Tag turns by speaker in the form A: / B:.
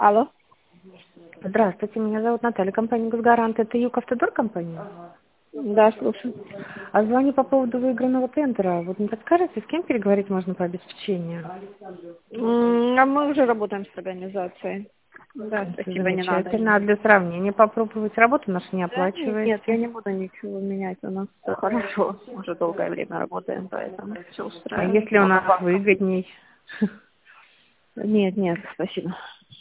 A: Алло.
B: Здравствуйте, меня зовут Наталья, компания «Госгарант». Это Юг-Автодор компания?
A: Да, слушаю.
B: А звоню по поводу выигранного тендера. Вот не подскажете, с кем переговорить можно по обеспечению?
A: А мы уже работаем с организацией. Да,
B: Это
A: спасибо, не надо.
B: замечательно. А для сравнения попробовать работу нашу не
A: Да, нет, я
B: оплачивается.
A: не буду ничего менять. У нас все хорошо. Уже долгое время работаем, поэтому все
B: А
A: устраивает.
B: если у нас выгодней?
A: Нет, спасибо.